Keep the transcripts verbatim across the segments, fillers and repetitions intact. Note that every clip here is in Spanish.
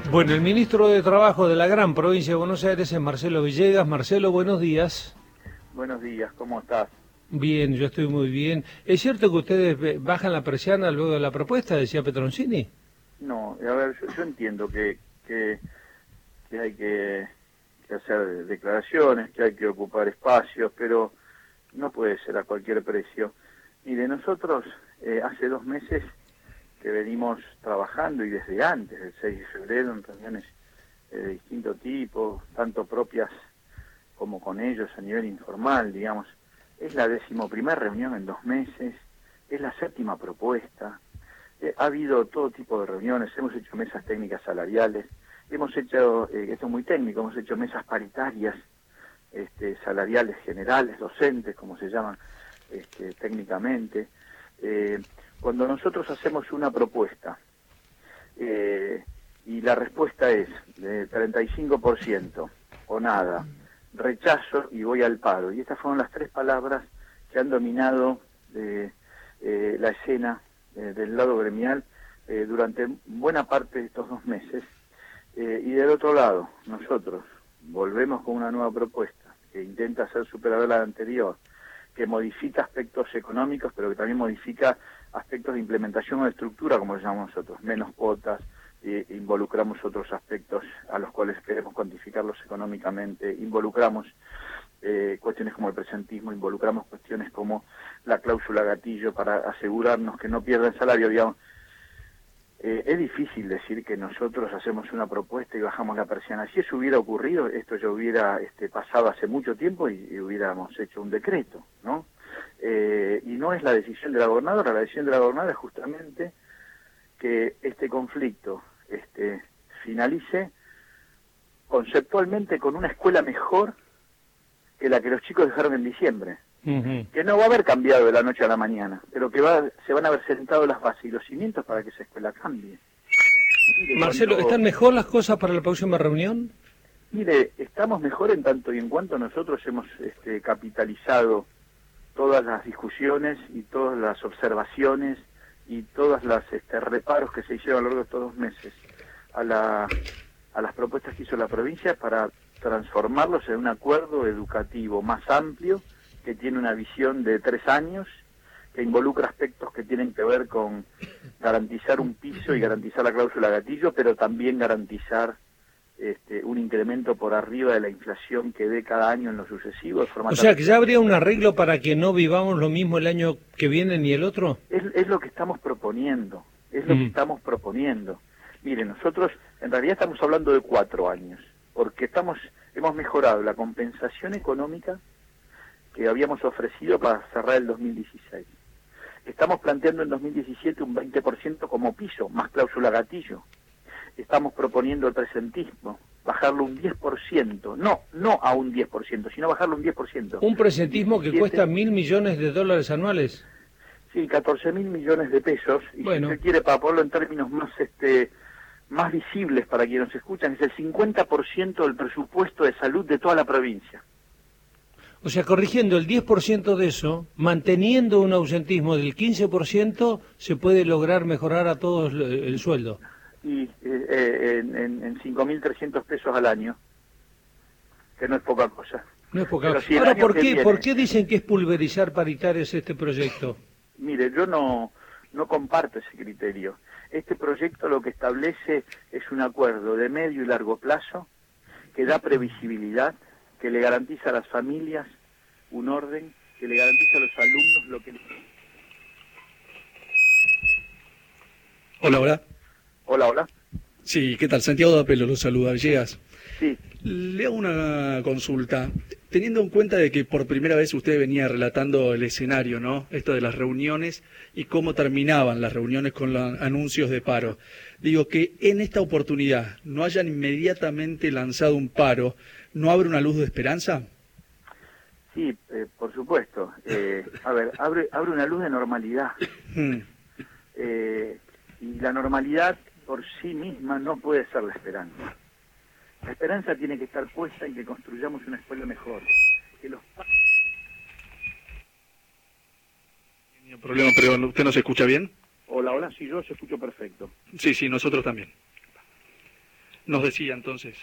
Bueno, el ministro de Trabajo de la gran provincia de Buenos Aires es Marcelo Villegas. Marcelo, buenos días. Buenos días, ¿cómo estás? Bien, yo estoy muy bien. ¿Es cierto que ustedes bajan la persiana luego de la propuesta, decía Petroncini? No, a ver, yo, yo entiendo que, que, que hay que, que hacer declaraciones, que hay que ocupar espacios, pero no puede ser a cualquier precio. Mire, nosotros eh, hace dos meses que venimos trabajando, y desde antes del seis de febrero, en reuniones eh, de distinto tipo, tanto propias como con ellos a nivel informal, digamos. Es la decimoprimera reunión en dos meses, es la séptima propuesta, eh, ha habido todo tipo de reuniones, hemos hecho mesas técnicas salariales, hemos hecho, eh, esto es muy técnico, hemos hecho mesas paritarias, este, salariales generales, docentes, como se llaman este, técnicamente. Eh, cuando nosotros hacemos una propuesta eh, y la respuesta es de treinta y cinco por ciento o nada, rechazo y voy al paro, y estas fueron las tres palabras que han dominado eh, eh, la escena eh, del lado gremial eh, durante buena parte de estos dos meses. Eh, y del otro lado, nosotros volvemos con una nueva propuesta que intenta ser superadora a la anterior, que modifica aspectos económicos, pero que también modifica aspectos de implementación o de estructura, como lo llamamos nosotros, menos cuotas, eh, involucramos otros aspectos a los cuales queremos cuantificarlos económicamente, involucramos eh, cuestiones como el presentismo, involucramos cuestiones como la cláusula gatillo para asegurarnos que no pierdan salario, digamos. Eh, es difícil decir que nosotros hacemos una propuesta y bajamos la persiana. Si eso hubiera ocurrido, esto ya hubiera este, pasado hace mucho tiempo y, y hubiéramos hecho un decreto, ¿no? Eh, y no es la decisión de la gobernadora, la decisión de la gobernadora es justamente que este conflicto este, finalice conceptualmente con una escuela mejor que la que los chicos dejaron en diciembre. Uh-huh. Que no va a haber cambiado de la noche a la mañana, pero que va, se van a haber sentado las bases y los cimientos para que esa escuela cambie. Mire, Marcelo, cuando... ¿están mejor las cosas para la próxima reunión? Mire, estamos mejor en tanto y en cuanto nosotros hemos este, capitalizado todas las discusiones y todas las observaciones y todas las este, reparos que se hicieron a lo largo de estos dos meses a, la, a las propuestas que hizo la provincia para transformarlos en un acuerdo educativo más amplio, que tiene una visión de tres años, que involucra aspectos que tienen que ver con garantizar un piso y garantizar la cláusula gatillo, pero también garantizar este, un incremento por arriba de la inflación que dé cada año en lo sucesivo. De forma o sea, que ya habría un arreglo para que no vivamos lo mismo el año que viene ni el otro. Es, es lo que estamos proponiendo, es lo mm. que estamos proponiendo. Mire, nosotros en realidad estamos hablando de cuatro años, porque estamos hemos mejorado la compensación económica que habíamos ofrecido para cerrar el dos mil dieciséis. Estamos planteando en dos mil diecisiete un veinte por ciento como piso, más cláusula gatillo. Estamos proponiendo el presentismo, bajarlo un diez por ciento, no, no a un diez por ciento, sino bajarlo un diez por ciento. ¿Un presentismo que cuesta mil millones de dólares anuales? Sí, catorce mil millones de pesos, y bueno. Si se quiere, para ponerlo en términos más este más visibles para quienes nos escuchan, es el cincuenta por ciento del presupuesto de salud de toda la provincia. O sea, corrigiendo el diez por ciento de eso, manteniendo un ausentismo del quince por ciento, se puede lograr mejorar a todos el sueldo. Y eh, en, en, en cinco mil trescientos pesos al año, que no es poca cosa. No es poca cosa. Si ahora, ¿por qué, viene... ¿por qué dicen que es pulverizar paritarios este proyecto? Mire, yo no, no comparto ese criterio. Este proyecto lo que establece es un acuerdo de medio y largo plazo que da previsibilidad, que le garantiza a las familias un orden, que le garantiza a los alumnos lo que... Hola, hola. Hola, hola. Sí, ¿qué tal? Santiago D'Apelo lo saluda, Villegas. Sí. Le hago una consulta. Teniendo en cuenta de que por primera vez usted venía relatando el escenario, ¿no? Esto de las reuniones y cómo terminaban las reuniones con los anuncios de paro. Digo que en esta oportunidad no hayan inmediatamente lanzado un paro, ¿no abre una luz de esperanza? Sí, eh, por supuesto. Eh, a ver, abre, abre una luz de normalidad. Hmm. Eh, y la normalidad por sí misma no puede ser la esperanza. La esperanza tiene que estar puesta en que construyamos una escuela mejor. Que los No hay problema, pero ¿usted nos escucha bien? Hola, hola, sí, yo se escucho perfecto. Sí, sí, nosotros también. Nos decía entonces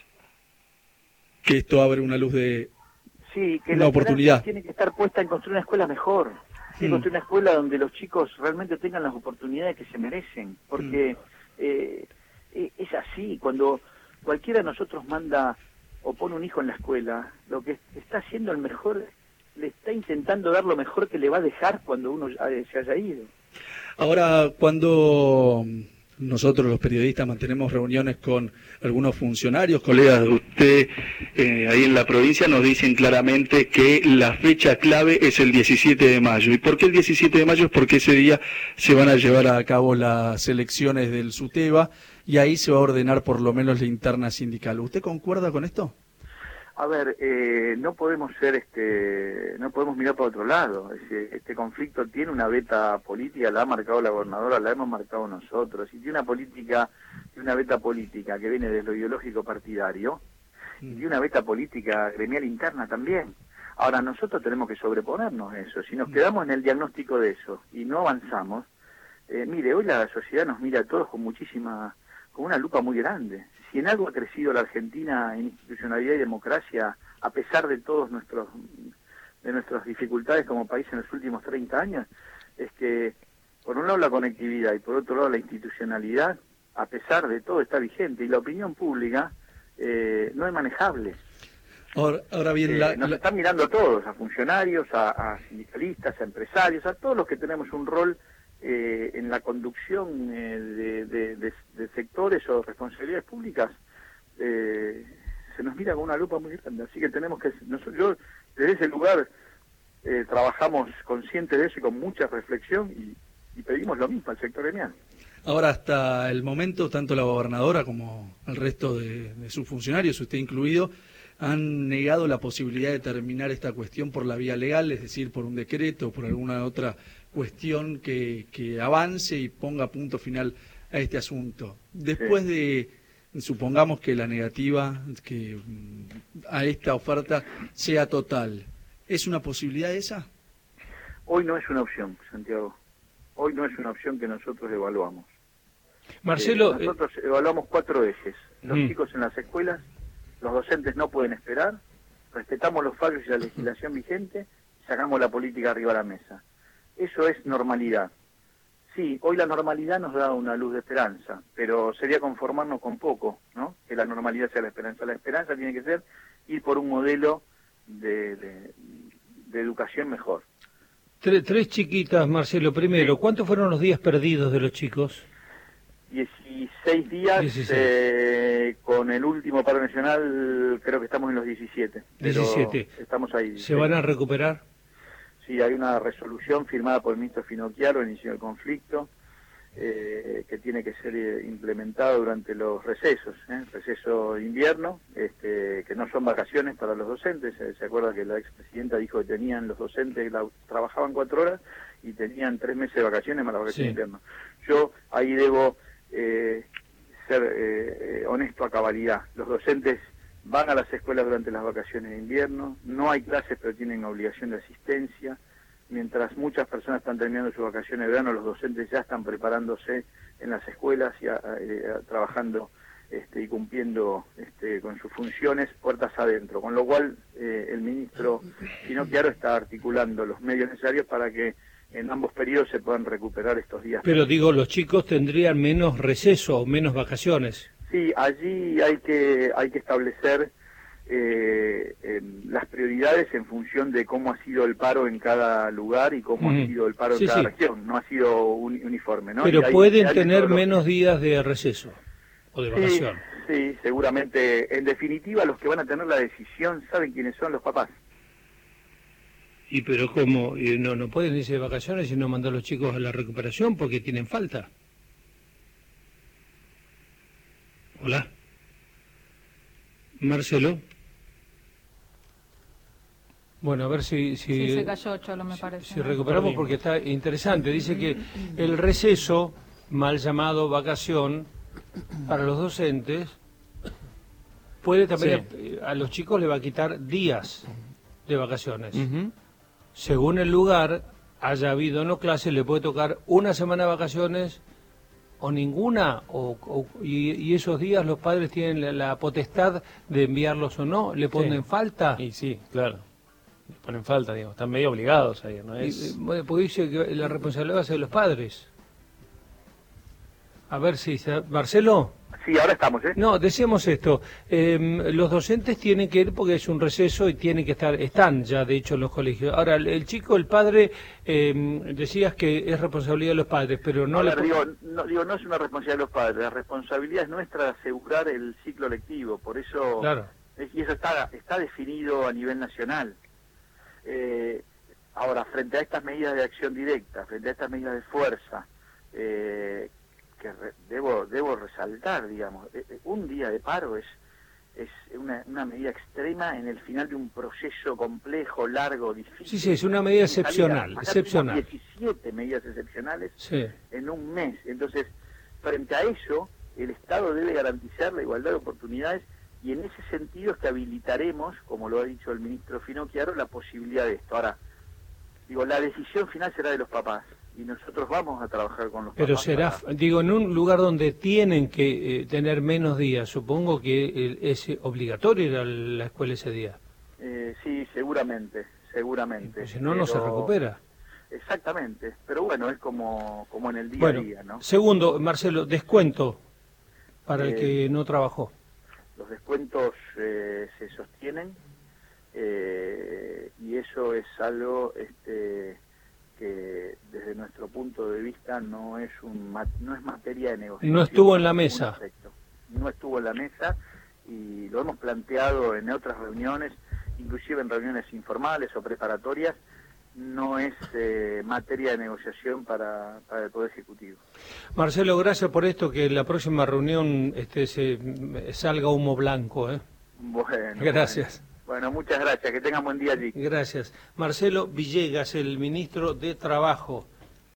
que esto abre una luz de sí, que una la oportunidad. Tiene que estar puesta en construir una escuela mejor, en Mm. construir una escuela donde los chicos realmente tengan las oportunidades que se merecen, porque mm. eh, es así, cuando cualquiera de nosotros manda o pone un hijo en la escuela, lo que está haciendo el mejor, le está intentando dar lo mejor que le va a dejar cuando uno se haya ido. Ahora, cuando nosotros los periodistas mantenemos reuniones con algunos funcionarios, colegas de usted eh, ahí en la provincia, nos dicen claramente que la fecha clave es el diecisiete de mayo. ¿Y por qué el diecisiete de mayo? Es porque ese día se van a llevar a cabo las elecciones del SUTEBA y ahí se va a ordenar por lo menos la interna sindical. ¿Usted concuerda con esto? A ver, eh, no podemos ser, este, no podemos mirar para otro lado. Este, este conflicto tiene una beta política, la ha marcado la gobernadora, la hemos marcado nosotros, y tiene una política, tiene una beta política que viene de lo ideológico partidario, y tiene una beta política gremial interna también. Ahora, nosotros tenemos que sobreponernos a eso. Si nos quedamos en el diagnóstico de eso y no avanzamos, eh, mire, hoy la sociedad nos mira a todos con muchísima, con una lupa muy grande. Si en algo ha crecido la Argentina en institucionalidad y democracia, a pesar de todos nuestros de nuestras dificultades como país en los últimos treinta años, es que por un lado la conectividad y por otro lado la institucionalidad, a pesar de todo, está vigente, y la opinión pública eh, no es manejable. Ahora, ahora bien, eh, la, nos la... están mirando a todos, a funcionarios, a, a sindicalistas, a empresarios, a todos los que tenemos un rol Eh, en la conducción eh, de, de, de, de sectores o responsabilidades públicas, eh, se nos mira con una lupa muy grande, así que tenemos que, nosotros, yo desde ese lugar eh, trabajamos conscientes de eso y con mucha reflexión y, y pedimos lo mismo al sector gremial. Ahora, hasta el momento, tanto la gobernadora como el resto de, de sus funcionarios, usted incluido, han negado la posibilidad de terminar esta cuestión por la vía legal, es decir, por un decreto, por alguna otra cuestión que, que avance y ponga punto final a este asunto. Después de, supongamos que la negativa que a esta oferta sea total, ¿es una posibilidad esa? Hoy no es una opción, Santiago. Hoy no es una opción que nosotros evaluamos. Marcelo, eh, nosotros eh... evaluamos cuatro ejes. Los mm. chicos en las escuelas, los docentes no pueden esperar, respetamos los fallos y la legislación vigente, sacamos la política arriba de la mesa. Eso es normalidad. Sí, hoy la normalidad nos da una luz de esperanza, pero sería conformarnos con poco, ¿no? Que la normalidad sea la esperanza. La esperanza tiene que ser ir por un modelo de, de, de educación mejor. Tres, tres chiquitas, Marcelo. Primero, ¿cuántos fueron los días perdidos de los chicos? dieciséis días, dieciséis. Eh, con el último paro nacional creo que estamos en los diecisiete. diecisiete. Estamos ahí. ¿Se van a recuperar? Sí, hay una resolución firmada por el ministro Finocchiaro al inicio del conflicto, eh, que tiene que ser eh, implementada durante los recesos, ¿eh? Receso de invierno, este, que no son vacaciones para los docentes. Eh, se acuerda que la expresidenta dijo que tenían los docentes, la, trabajaban cuatro horas y tenían tres meses de vacaciones más las vacaciones sí. de invierno. Yo ahí debo eh, ser eh, eh, honesto a cabalidad. Los docentes van a las escuelas durante las vacaciones de invierno, no hay clases pero tienen obligación de asistencia. Mientras muchas personas están terminando sus vacaciones de verano, los docentes ya están preparándose en las escuelas y a, a, a, trabajando este, y cumpliendo este, con sus funciones puertas adentro. Con lo cual eh, el ministro Finocchiaro está articulando los medios necesarios para que en ambos periodos se puedan recuperar estos días. Pero digo, los chicos tendrían menos receso o menos vacaciones. Sí, allí hay que hay que establecer eh, eh, las prioridades en función de cómo ha sido el paro en cada lugar y cómo mm. ha sido el paro sí, en cada sí. región. No ha sido un, uniforme, ¿no? Pero hay, pueden hay tener los... menos días de receso o de vacación. Sí, sí, seguramente. En definitiva, los que van a tener la decisión saben quiénes son los papás. Y pero ¿cómo? ¿No, no pueden irse de vacaciones y no mandar a los chicos a la recuperación porque tienen falta? Hola. Marcelo. Bueno, a ver si... si sí, se cayó, Cholo, me si, parece. Si recuperamos, porque está interesante. Dice que el receso, mal llamado vacación, para los docentes, puede también... Sí. A los chicos le va a quitar días de vacaciones. Uh-huh. Según el lugar, haya habido o no clases, le puede tocar una semana de vacaciones o ninguna, o, o- y, y esos días los padres tienen la, la potestad de enviarlos o no, le ponen Sí. falta. Y sí, claro. Le ponen falta, digo. Están medio obligados a ir, ¿no Y, es? eh, bueno, porque dice que la responsabilidad va a ser de los padres. A ver si... se- Marcelo, Sí, ahora estamos, ¿eh? no, decíamos esto, eh, los docentes tienen que ir porque es un receso y tienen que estar, están ya de hecho en los colegios. Ahora, el, el chico, el padre, eh, decías que es responsabilidad de los padres, pero no A le... ver, po- digo, no, digo, no es una responsabilidad de los padres, la responsabilidad es nuestra de asegurar el ciclo lectivo, por eso, Claro. es- y eso está, está definido a nivel nacional. Eh, ahora, frente a estas medidas de acción directa, frente a estas medidas de fuerza, eh, que re- debo debo resaltar, digamos, eh, eh, un día de paro es es una, una medida extrema en el final de un proceso complejo, largo, difícil. Sí, sí, es una medida Y salida- excepcional, acá excepcional. tuvimos diecisiete medidas excepcionales Sí. en un mes. Entonces, frente a eso, el Estado debe garantizar la igualdad de oportunidades y en ese sentido es que habilitaremos, como lo ha dicho el ministro Finocchiaro, la posibilidad de esto. Ahora, digo, la decisión final será de los papás y nosotros vamos a trabajar con los Pero papás. será, para- digo, en un lugar donde tienen que eh, tener menos días, supongo que eh, es obligatorio ir a la escuela ese día. Eh, sí, seguramente, seguramente. Porque si no, no se Pero- recupera. Exactamente, pero bueno, es como, como en el día Bueno, a día, ¿no? segundo, Marcelo, descuento para el Eh, que no trabajó. Los descuentos eh, se sostienen eh, y eso es algo este, que desde nuestro punto de vista no es un ma- no es materia de negociación. No estuvo en la en ningún mesa. aspecto. No estuvo en la mesa y lo hemos planteado en otras reuniones, inclusive en reuniones informales o preparatorias. No es eh, materia de negociación para, para el Poder Ejecutivo. Marcelo, gracias por esto, que en la próxima reunión este, se, mm, salga humo blanco. ¿eh? Bueno, Gracias. Bueno, bueno, muchas gracias. Que tengan buen día allí. Gracias. Marcelo Villegas, el ministro de Trabajo.